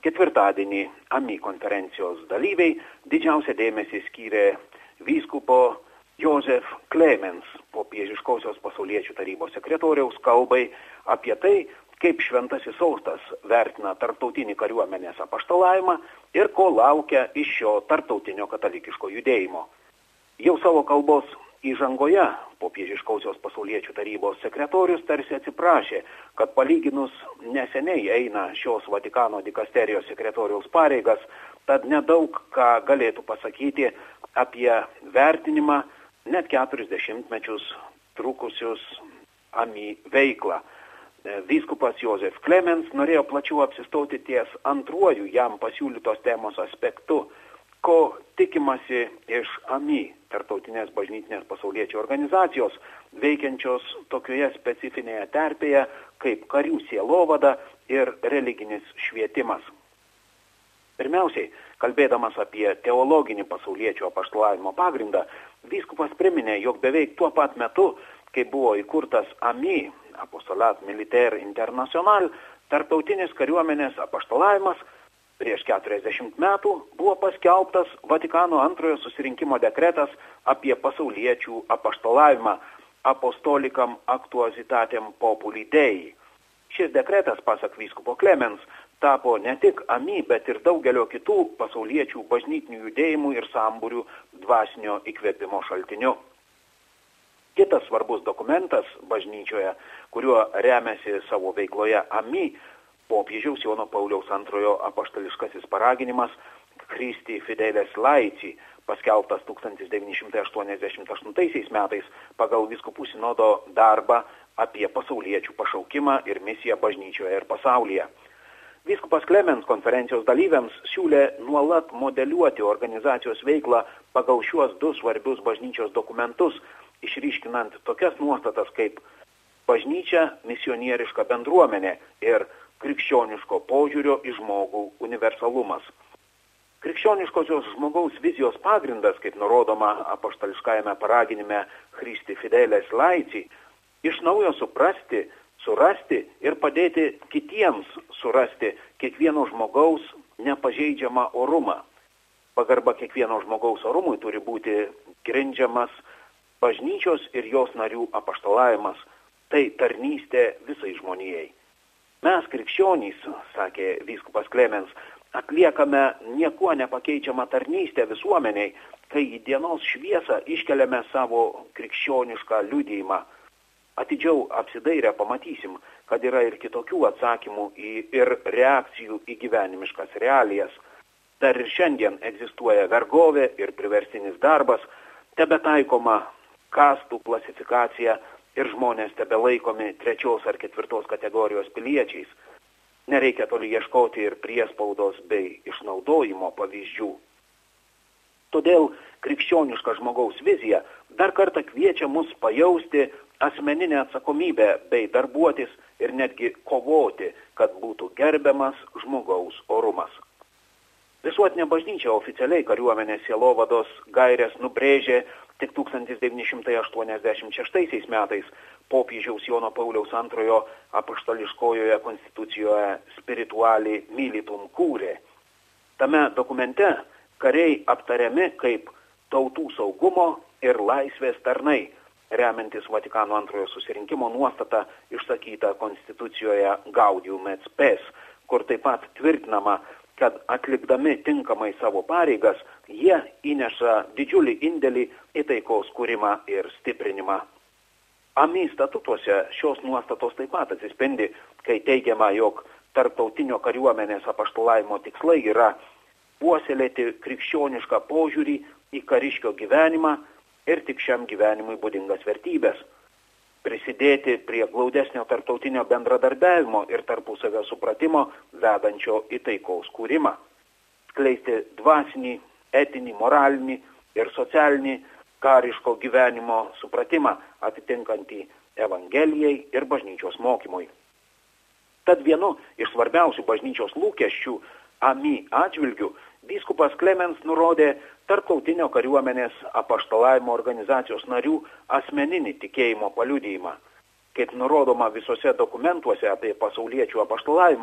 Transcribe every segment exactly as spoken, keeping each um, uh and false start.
Ketvirtadienį AMI konferencijos dalyviai didžiausią dėmesį skyrė vyskupo Josef Clemens, popiežiškosios pasauliečių tarybos sekretoriaus kalbai apie tai, kaip šventasis sostas vertina tarptautinį kariuomenės apaštalavimą ir ko laukia iš šio tarptautinio katalikiško judėjimo. Jau savo kalbos įžangoje popiežiškosios pasauliečių tarybos sekretorius tarsi atsiprašė, kad palyginus neseniai eina šios Vatikano dikasterijos sekretoriaus pareigas, tad nedaug ką galėtų pasakyti apie vertinimą net keturis dešimtmečius trukusius AMI veiklą. Vyskupas Josef Clemens norėjo plačiau apsistoti ties antruoju jam pasiūlytos temos aspektu, ko tikimasi iš AMI, tarptautinės bažnytinės pasauliečių organizacijos, veikiančios tokioje specifinėje terpėje kaip karių sielovada ir religinis švietimas. Pirmiausiai, kalbėdamas apie teologinį pasauliečių apaštalavimo pagrindą, vyskupas priminė, jog beveik tuo pat metu, kai buvo įkurtas AMI, Apostolat Militaire International, tarptautinis kariuomenės apaštalavimas, prieš keturiasdešimt metų buvo paskelbtas Vatikano antrojo susirinkimo dekretas apie pasauliečių apaštalavimą Apostolicam Actuositatem Populi Dei. Šis dekretas, pasak vyskupo Clemens, tapo ne tik AMI, bet ir daugelio kitų pasauliečių bažnytinių judėjimų ir sambūrių dvasinio įkvėpimo šaltiniu. Kitas svarbus dokumentas bažnyčioje, kuriuo remiasi savo veikloje AMI, popiežiaus Jono Pauliaus antrojo apaštališkasis paraginimas Christi Fideles Laici, paskelbtas tūkstantis devyni šimtai aštuoniasdešimt aštuntaisiais metais pagal vyskupų sinodo darbą apie pasauliečių pašaukimą ir misiją bažnyčioje ir pasaulyje. Vyskupas Clemens konferencijos dalyviams siūlė nuolat modeliuoti organizacijos veiklą pagal šiuos du svarbius bažnyčios dokumentus, išryškinant tokias nuostatas kaip bažnyčia, misionieriška bendruomenė ir krikščioniško požiūrio į žmogų universalumas. Krikščioniškosios žmogaus vizijos pagrindas, kaip nurodoma apaštališkajame paraginime Christi Fideles Laici, iš naujo suprasti, surasti ir padėti kitiems surasti kiekvieno žmogaus nepažeidžiamą orumą. Pagarba kiekvieno žmogaus orumui turi būti grindžiamas bažnyčios ir jos narių apaštalavimas, tai tarnystė visai žmonijai. Mes, krikščionys, sakė vyskupas Clemens, atliekame niekuo nepakeičiamą tarnystę visuomeniai, kai į dienos šviesą iškeliame savo krikščionišką liudijimą. Atidžiau apsidairę pamatysim, kad yra ir kitokių atsakymų į, ir reakcijų į gyvenimiškas realijas. Dar ir šiandien egzistuoja vergovė ir priverstinis darbas, tebetaikoma kastų klasifikacija ir žmonės tebelaikomi trečios ar ketvirtos kategorijos piliečiais. Nereikia toli ieškoti ir priespaudos bei išnaudojimo pavyzdžių. Todėl krikščioniška žmogaus vizija dar kartą kviečia mus pajausti asmeninę atsakomybę bei darbuotis ir netgi kovoti, kad būtų gerbiamas žmogaus orumas. Visuotinė bažnyčia oficialiai kariuomenės sielovados gaires nubrėžė tik tūkstantis devyni šimtai aštuoniasdešimt šeštaisiais metais popiežiaus Jono Pauliaus antrojo apaštališkojoje konstitucijoje Spirituali Militum Cure. Tame dokumente kariai aptariami kaip tautų saugumo ir laisvės tarnai, remiantis Vatikano antrojo susirinkimo nuostata išsakyta konstitucijoje Gaudium et Spes, kur taip pat tvirtinama, kad atlikdami tinkamai savo pareigas, jie įneša didžiulį indėlį į taikos kūrimą ir stiprinimą. AMI statutuose šios nuostatos taip pat atsispindi, kai teigiama, jog tarptautinio kariuomenės apaštalavimo tikslai yra puoselėti krikščionišką požiūrį į kariškio gyvenimą ir tik šiam gyvenimui būdingas vertybės, prisidėti prie glaudesnio tarptautinio bendradarbiavimo ir tarpusavio supratimo vedančio į taikaus kūrimą, skleisti dvasinį, etinį, moralinį ir socialinį kariško gyvenimo supratimą atitinkantį Evangelijai ir bažnyčios mokymui. Tad vienu iš svarbiausių bažnyčios lūkesčių AMI atžvilgių vyskupas Clemens nurodė tarptautinio kariuomenės apaštalavimo organizacijos narių asmeninį tikėjimo paliudijimą. Kaip nurodoma visose dokumentuose apie pasauliečių apaštalavimą,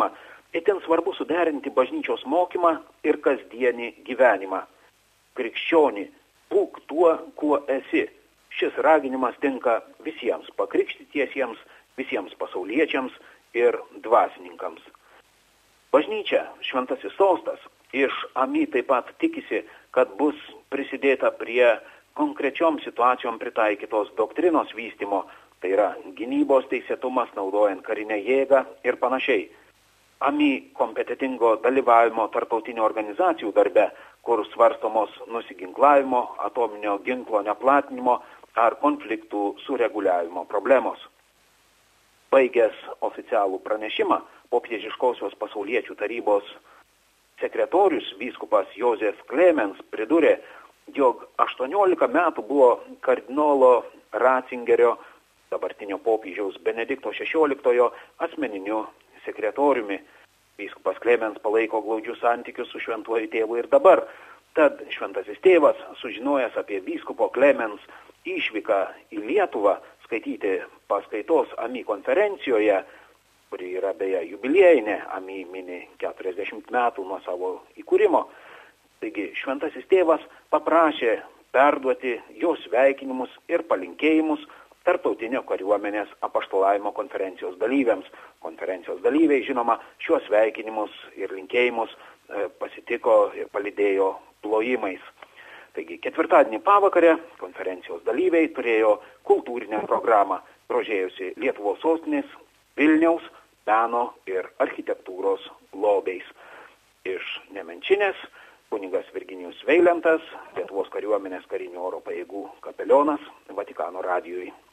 Itin svarbu suderinti bažnyčios mokymą ir kasdienį gyvenimą. Krikščionį, būk tuo, kuo esi. Šis raginimas tinka visiems pakrikštytiesiems, visiems pasauliečiams ir dvasininkams. Bažnyčia, šventasis sostas, iš A M I taip pat tikisi, kad bus prisidėta prie konkrečiom situacijom pritaikytos doktrinos vystymo, tai yra gynybos teisėtumas naudojant karinę jėgą ir panašiai. A M I kompetitingo dalyvavimo tarptautinių organizacijų darbe, kur svarstomos nusiginklavimo, atominio ginklo neplatinimo ar konfliktų sureguliavimo problemos. Baigęs oficialų pranešimą, popiežiškosios pasauliečių tarybos sekretorius vyskupas Josef Clemens pridūrė, jog aštuoniolika metų buvo kardinolo Ratzingerio, dabartinio popiežiaus Benedikto šešioliktojo asmeniniu sekretoriumi. Vyskupas Clemens palaiko glaudžius santykius su šventuoju tėvu ir dabar. Tad šventasis tėvas, sužinojęs apie vyskupo Clemens išvyką į Lietuvą, skaityti paskaitos A M I konferencijoje, kuri yra beje jubiliejinė, A M I mini keturiasdešimt metų nuo savo įkūrimo. Taigi šventasis tėvas paprašė perduoti jo sveikinimus ir palinkėjimus tarptautinio kariuomenės apaštalavimo konferencijos dalyviams. Konferencijos dalyviai, žinoma, šiuos sveikinimus ir linkėjimus pasitiko ir palydėjo plojimais. Taigi ketvirtadienį pavakarę konferencijos dalyviai turėjo kultūrinę programą, grožėjusi Lietuvos sostinės, Vilniaus, meno ir architektūros lobiais. Iš Nemenčinės kunigas Virginijus Veilentas, Lietuvos kariuomenės karinių oro pajėgų kapelionas, Vatikano radijui.